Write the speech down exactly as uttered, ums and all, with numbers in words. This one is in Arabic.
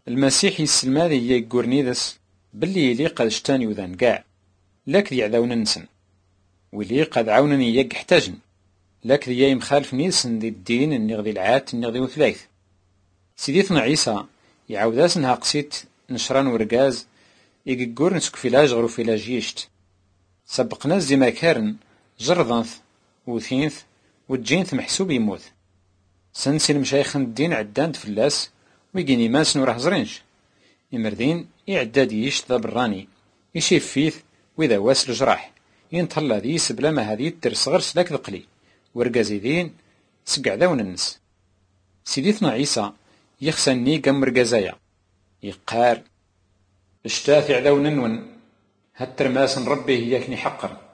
المسيح يسلم هذه هي يقورنيدس باللي يليق هذا شتان يوذان قاع لك ذي عذاون ننسن ويليق هذا عاونني يق احتاجن لك ذي مخالف نيسن ذي الدين النغذي العات النغذي وثلاث سيديتنا عيسى يعاوداس انها قسيت نشران ورقاز يقور نسك فيلاج غرو فيلاج يشت سبقنا زي ما كارن جرضانث وثينث وتجينث محسوب يموت سنسي المشايخ الدين عدان فلاس ويجيني ماس نوره زرينش إمردين يعداد يشت ذا براني يشيف فيث وإذا واس الجراح ينتهلا ذيس بلا ما هذي ترصغر سلاك ذقلي ورقازيدين سقع ذاون النس سيديتنا عيسى يخسني قم رقازايا يقار اشتافع ذاون نون هتر ماس ربي هياكني حقر